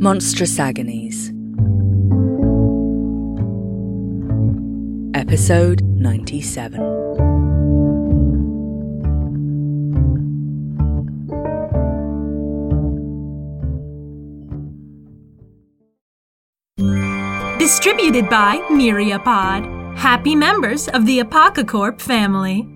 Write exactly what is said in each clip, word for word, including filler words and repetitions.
Monstrous Agonies. Episode ninety-seven. Distributed by Myriapod. Happy members of the Apocacorp family.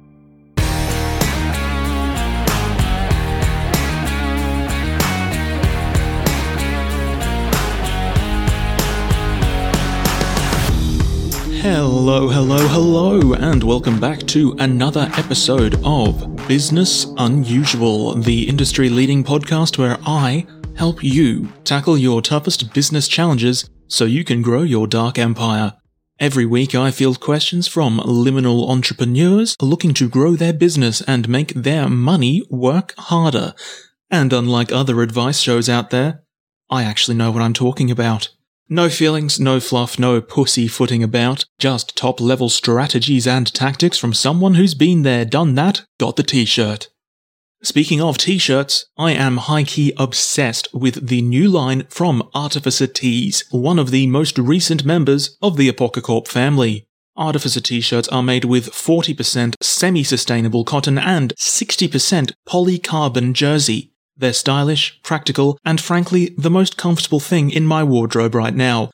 Hello, hello, hello, and welcome back to another episode of Business Unusual, the industry-leading podcast where I help you tackle your toughest business challenges so you can grow your dark empire. Every week I field questions from liminal entrepreneurs looking to grow their business and make their money work harder. And unlike other advice shows out there, I actually know what I'm talking about. No feelings, no fluff, no pussyfooting about, just top-level strategies and tactics from someone who's been there, done that, got the t-shirt. Speaking of t-shirts, I am high-key obsessed with the new line from Artificer Tees, one of the most recent members of the Apocacorp family. Artificer t-shirts are made with forty percent semi-sustainable cotton and sixty percent polycarbon jersey. They're stylish, practical, and frankly, the most comfortable thing in my wardrobe right now.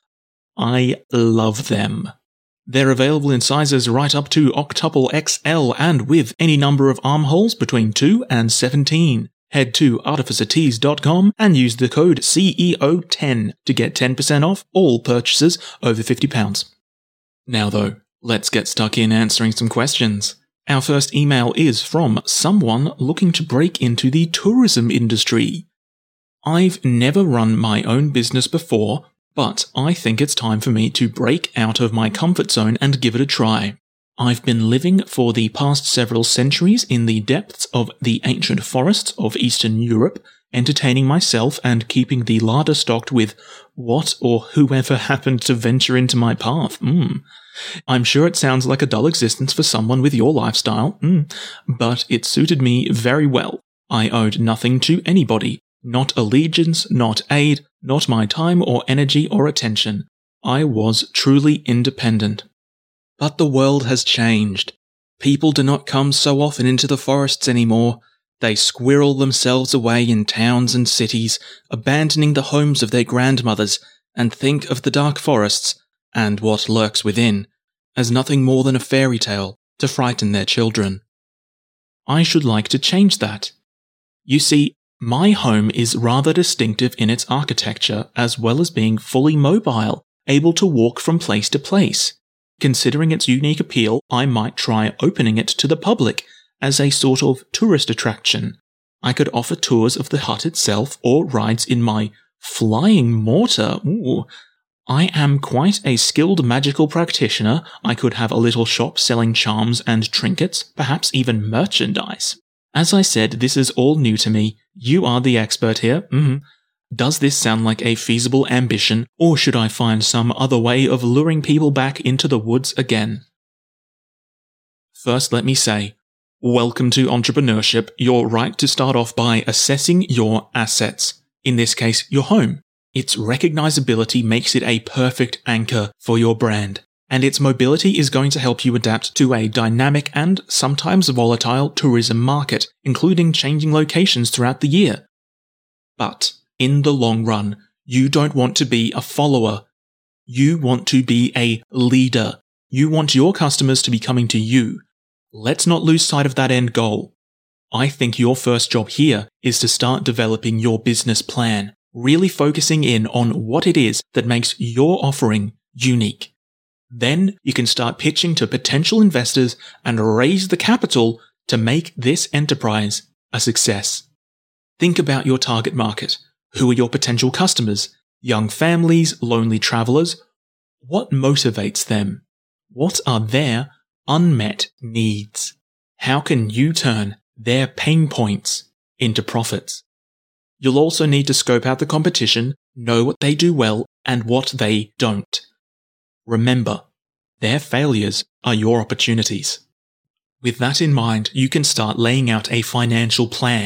I love them. They're available in sizes right up to octuple X L and with any number of armholes between two and seventeen. Head to artificer tees dot com and use the code C E O ten to get ten percent off all purchases over fifty pounds. Now though, let's get stuck in answering some questions. Our first email is from someone looking to break into the tourism industry. I've never run my own business before, but I think it's time for me to break out of my comfort zone and give it a try. I've been living for the past several centuries in the depths of the ancient forests of Eastern Europe, entertaining myself and keeping the larder stocked with what or whoever happened to venture into my path. Mm. I'm sure it sounds like a dull existence for someone with your lifestyle, mm, but it suited me very well. I owed nothing to anybody, not allegiance, not aid, not my time or energy or attention. I was truly independent. But the world has changed. People do not come so often into the forests anymore. They squirrel themselves away in towns and cities, abandoning the homes of their grandmothers, and think of the dark forests and what lurks within, as nothing more than a fairy tale to frighten their children. I should like to change that. You see, my home is rather distinctive in its architecture as well as being fully mobile, able to walk from place to place. Considering its unique appeal, I might try opening it to the public as a sort of tourist attraction. I could offer tours of the hut itself or rides in my flying mortar. Ooh. I am quite a skilled magical practitioner. I could have a little shop selling charms and trinkets, perhaps even merchandise. As I said, this is all new to me. You are the expert here. Mm-hmm. Does this sound like a feasible ambition, or should I find some other way of luring people back into the woods again? First, let me say, welcome to entrepreneurship. You're right to start off by assessing your assets. In this case, your home. Its recognizability makes it a perfect anchor for your brand, and its mobility is going to help you adapt to a dynamic and sometimes volatile tourism market, including changing locations throughout the year. But in the long run, you don't want to be a follower. You want to be a leader. You want your customers to be coming to you. Let's not lose sight of that end goal. I think your first job here is to start developing your business plan, really focusing in on what it is that makes your offering unique. Then you can start pitching to potential investors and raise the capital to make this enterprise a success. Think about your target market. Who are your potential customers? Young families, lonely travelers? What motivates them? What are their unmet needs? How can you turn their pain points into profits? You'll also need to scope out the competition, know what they do well and what they don't. Remember, their failures are your opportunities. With that in mind, you can start laying out a financial plan,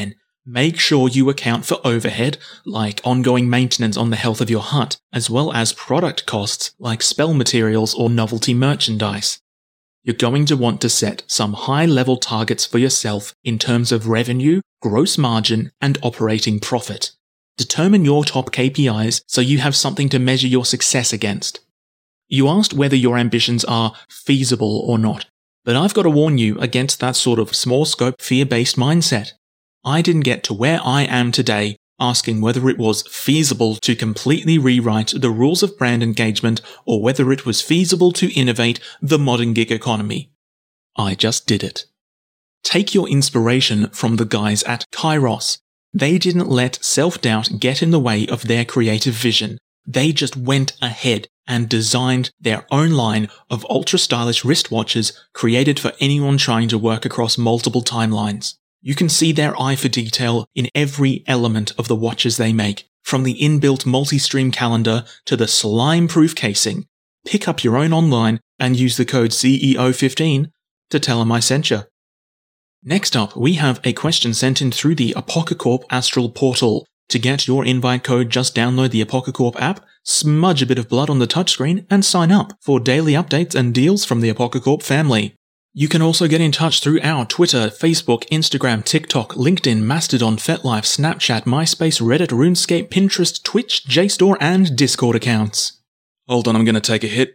Make sure you account for overhead, like ongoing maintenance on the health of your hut, as well as product costs like spell materials or novelty merchandise. You're going to want to set some high-level targets for yourself in terms of revenue, gross margin, and operating profit. Determine your top K P Is so you have something to measure your success against. You asked whether your ambitions are feasible or not, but I've got to warn you against that sort of small-scope, fear-based mindset. I didn't get to where I am today asking whether it was feasible to completely rewrite the rules of brand engagement or whether it was feasible to innovate the modern gig economy. I just did it. Take your inspiration from the guys at Kairos. They didn't let self-doubt get in the way of their creative vision. They just went ahead and designed their own line of ultra-stylish wristwatches created for anyone trying to work across multiple timelines. You can see their eye for detail in every element of the watches they make, from the inbuilt multi-stream calendar to the slime-proof casing. Pick up your own online and use the code C E O fifteen to tell them I sent you. Next up, we have a question sent in through the Apocacorp Astral portal. To get your invite code, just download the Apocacorp app, smudge a bit of blood on the touchscreen, and sign up for daily updates and deals from the Apocacorp family. You can also get in touch through our Twitter, Facebook, Instagram, TikTok, LinkedIn, Mastodon, FetLife, Snapchat, MySpace, Reddit, RuneScape, Pinterest, Twitch, JSTOR, and Discord accounts. Hold on, I'm going to take a hit.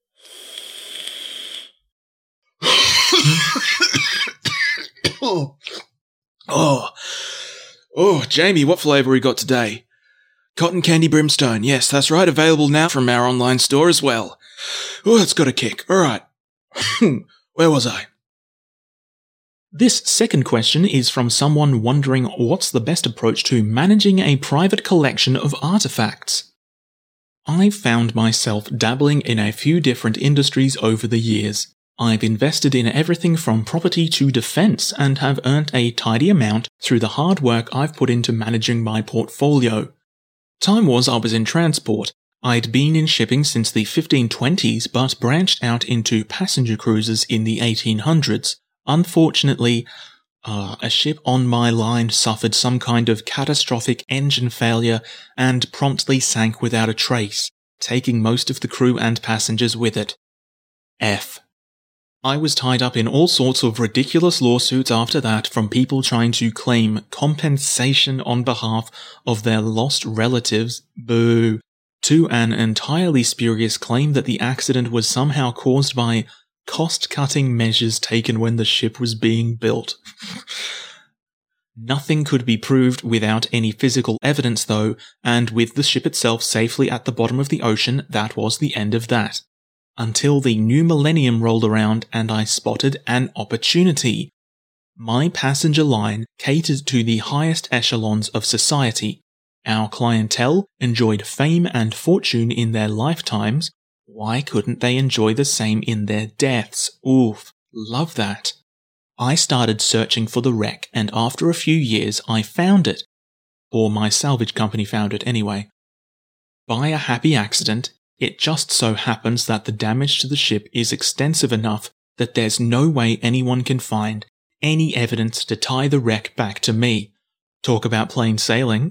oh. oh, oh, Jamie, what flavour we got today? Cotton Candy Brimstone. Yes, that's right, available now from our online store as well. Oh, it's got a kick. All right. Where was I? This second question is from someone wondering what's the best approach to managing a private collection of artifacts. I've found myself dabbling in a few different industries over the years. I've invested in everything from property to defense and have earned a tidy amount through the hard work I've put into managing my portfolio. Time was I was in transport. I'd been in shipping since the fifteen twenties but branched out into passenger cruises in the eighteen hundreds. Unfortunately, uh, a ship on my line suffered some kind of catastrophic engine failure and promptly sank without a trace, taking most of the crew and passengers with it. F. I was tied up in all sorts of ridiculous lawsuits after that from people trying to claim compensation on behalf of their lost relatives. Boo. To an entirely spurious claim that the accident was somehow caused by cost-cutting measures taken when the ship was being built. Nothing could be proved without any physical evidence though, and with the ship itself safely at the bottom of the ocean, that was the end of that. Until the new millennium rolled around and I spotted an opportunity. My passenger line catered to the highest echelons of society. Our clientele enjoyed fame and fortune in their lifetimes. Why couldn't they enjoy the same in their deaths? Oof, love that. I started searching for the wreck, and after a few years I found it. Or my salvage company found it anyway. By a happy accident, it just so happens that the damage to the ship is extensive enough that there's no way anyone can find any evidence to tie the wreck back to me. Talk about plain sailing.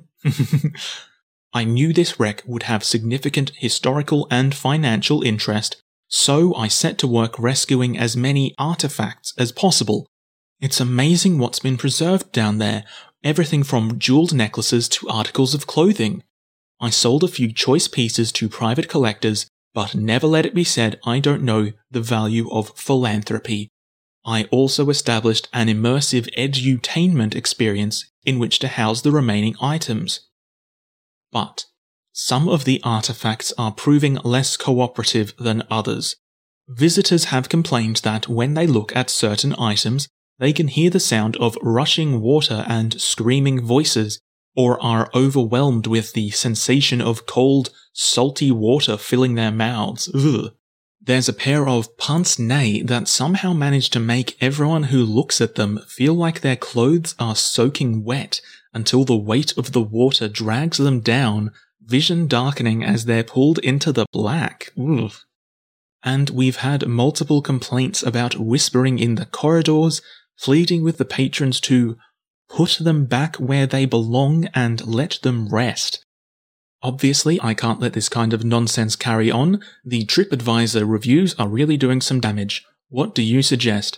I knew this wreck would have significant historical and financial interest, so I set to work rescuing as many artifacts as possible. It's amazing what's been preserved down there, everything from jeweled necklaces to articles of clothing. I sold a few choice pieces to private collectors, but never let it be said I don't know the value of philanthropy. I also established an immersive edutainment experience in which to house the remaining items. But some of the artifacts are proving less cooperative than others. Visitors have complained that when they look at certain items, they can hear the sound of rushing water and screaming voices, or are overwhelmed with the sensation of cold, salty water filling their mouths. Ugh. There's a pair of pince-nez that somehow manage to make everyone who looks at them feel like their clothes are soaking wet until the weight of the water drags them down, vision darkening as they're pulled into the black. Ugh. And we've had multiple complaints about whispering in the corridors, pleading with the patrons to put them back where they belong and let them rest. Obviously, I can't let this kind of nonsense carry on. The TripAdvisor reviews are really doing some damage. What do you suggest?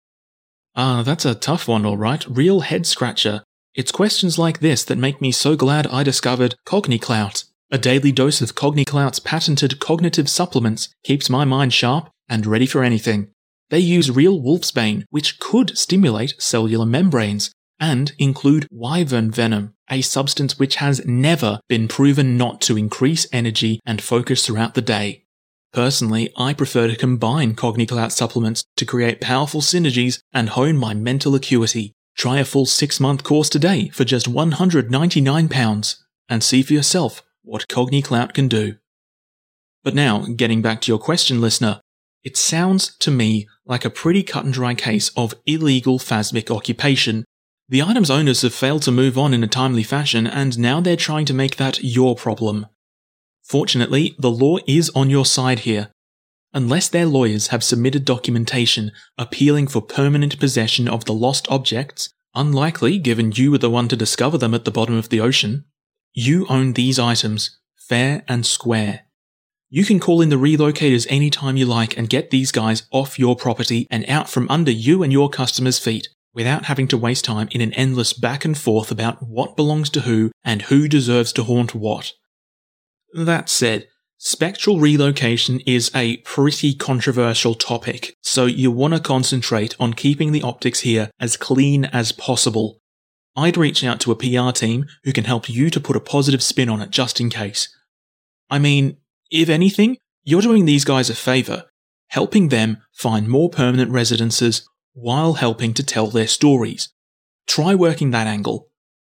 Ah, that's a tough one, alright. Real head-scratcher. It's questions like this that make me so glad I discovered CogniClout. A daily dose of CogniClout's patented cognitive supplements keeps my mind sharp and ready for anything. They use real wolfsbane, which could stimulate cellular membranes, and include wyvern venom, a substance which has never been proven not to increase energy and focus throughout the day. Personally, I prefer to combine CogniClout supplements to create powerful synergies and hone my mental acuity. Try a full six-month course today for just one hundred ninety-nine pounds and see for yourself what CogniClout can do. But now, getting back to your question, listener, it sounds to me like a pretty cut-and-dry case of illegal phasmic occupation. The item's owners have failed to move on in a timely fashion, and now they're trying to make that your problem. Fortunately, the law is on your side here. Unless their lawyers have submitted documentation appealing for permanent possession of the lost objects, unlikely given you were the one to discover them at the bottom of the ocean, you own these items, fair and square. You can call in the relocators anytime you like and get these guys off your property and out from under you and your customers' feet, without having to waste time in an endless back and forth about what belongs to who and who deserves to haunt what. That said, spectral relocation is a pretty controversial topic, so you want to concentrate on keeping the optics here as clean as possible. I'd reach out to a P R team who can help you to put a positive spin on it just in case. I mean, if anything, you're doing these guys a favour, helping them find more permanent residences while helping to tell their stories. Try working that angle.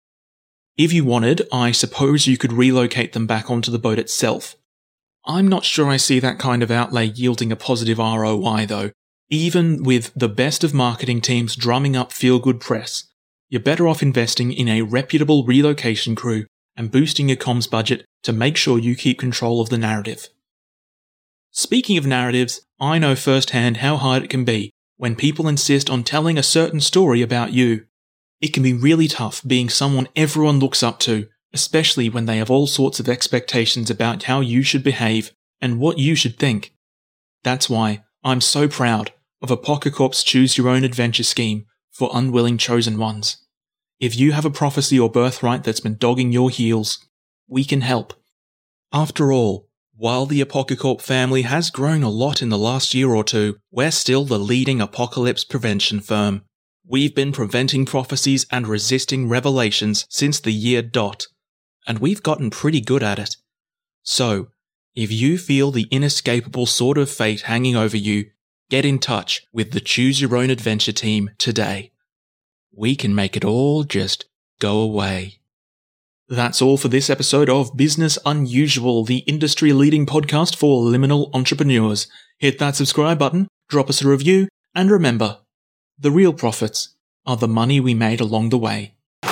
If you wanted, I suppose you could relocate them back onto the boat itself. I'm not sure I see that kind of outlay yielding a positive R O I though, even with the best of marketing teams drumming up feel-good press. You're better off investing in a reputable relocation crew and boosting your comms budget to make sure you keep control of the narrative. Speaking of narratives, I know firsthand how hard it can be when people insist on telling a certain story about you. It can be really tough being someone everyone looks up to, especially when they have all sorts of expectations about how you should behave and what you should think. That's why I'm so proud of Apocacorp's Choose Your Own Adventure scheme for unwilling chosen ones. If you have a prophecy or birthright that's been dogging your heels, we can help. After all, while the Apocacorp family has grown a lot in the last year or two, we're still the leading apocalypse prevention firm. We've been preventing prophecies and resisting revelations since the year dot, and we've gotten pretty good at it. So, if you feel the inescapable sword of fate hanging over you, get in touch with the Choose Your Own Adventure team today. We can make it all just go away. That's all for this episode of Business Unusual, the industry-leading podcast for liminal entrepreneurs. Hit that subscribe button, drop us a review, and remember, the real profits are the money we made along the way.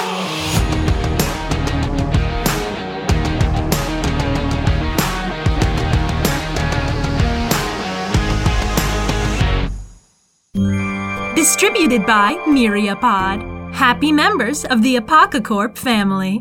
Distributed by Myriapod. Happy members of the Apocacorp family.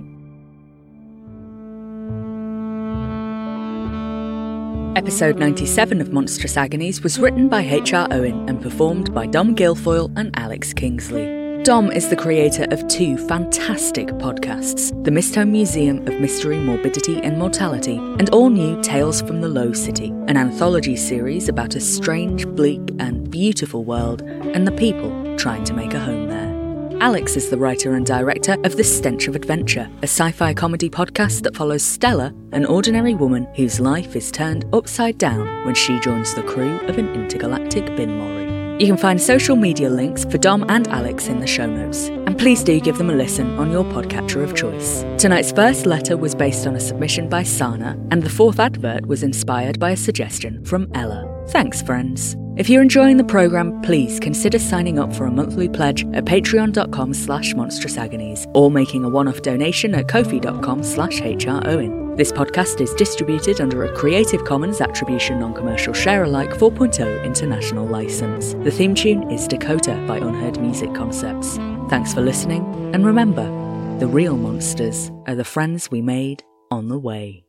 Episode ninety-seven of Monstrous Agonies was written by H R Owen and performed by Dom Guilfoyle and Alex Kingsley. Dom is the creator of two fantastic podcasts, The Mistholme Museum of Mystery, Morbidity and Mortality, and All New Tales from the Low City, an anthology series about a strange, bleak and beautiful world and the people trying to make a home there. Alex is the writer and director of The Stench of Adventure, a sci-fi comedy podcast that follows Stella, an ordinary woman whose life is turned upside down when she joins the crew of an intergalactic bin lorry. You can find social media links for Dom and Alex in the show notes, and please do give them a listen on your podcatcher of choice. Tonight's first letter was based on a submission by Sana, and the fourth advert was inspired by a suggestion from Ella. Thanks, friends. If you're enjoying the programme, please consider signing up for a monthly pledge at patreon.com slash monstrousagonies or making a one-off donation at ko-fi.com slash hrowen. This podcast is distributed under a Creative Commons Attribution Non-Commercial Share-alike four point oh international license. The theme tune is Dakota by Unheard Music Concepts. Thanks for listening, and remember, the real monsters are the friends we made on the way.